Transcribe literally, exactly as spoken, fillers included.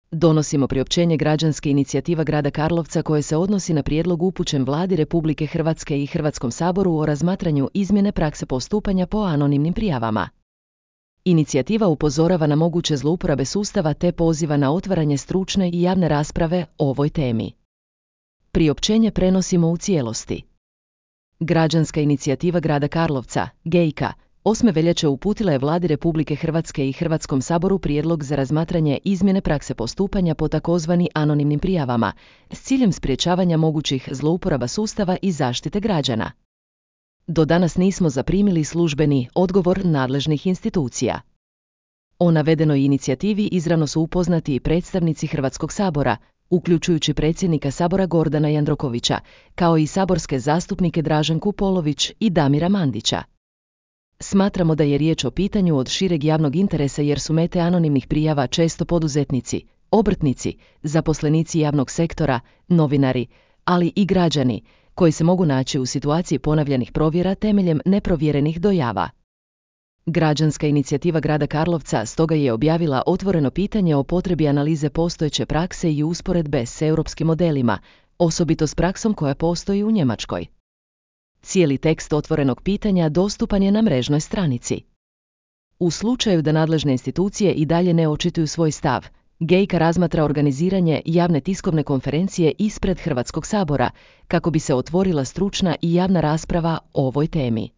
Donosimo priopćenje građanske inicijativa grada Karlovca koje se odnosi na prijedlog upućen Vladi Republike Hrvatske i Hrvatskom saboru o razmatranju izmjene prakse postupanja po anonimnim prijavama. Inicijativa upozorava na moguće zlouporabe sustava te poziva na otvaranje stručne i javne rasprave o ovoj temi. Priopćenje prenosimo u cijelosti. Građanska inicijativa grada Karlovca, Gejka, osme veljače uputila je Vladi Republike Hrvatske i Hrvatskom saboru prijedlog za razmatranje izmjene prakse postupanja po takozvani anonimnim prijavama s ciljem sprječavanja mogućih zlouporaba sustava i zaštite građana. Do danas nismo zaprimili službeni odgovor nadležnih institucija. O navedenoj inicijativi izravno su upoznati i predstavnici Hrvatskog sabora, uključujući predsjednika Sabora Gordana Jandrokovića, kao i saborske zastupnike Draženku Polović i Damira Mandića. Smatramo da je riječ o pitanju od šireg javnog interesa jer su mete anonimnih prijava često poduzetnici, obrtnici, zaposlenici javnog sektora, novinari, ali i građani, koji se mogu naći u situaciji ponavljanih provjera temeljem neprovjerenih dojava. Građanska inicijativa grada Karlovca stoga je objavila otvoreno pitanje o potrebi analize postojeće prakse i usporedbe s europskim modelima, osobito s praksom koja postoji u Njemačkoj. Cijeli tekst otvorenog pitanja dostupan je na mrežnoj stranici. U slučaju da nadležne institucije i dalje ne očituju svoj stav, Gejka razmatra organiziranje javne tiskovne konferencije ispred Hrvatskog sabora kako bi se otvorila stručna i javna rasprava o ovoj temi.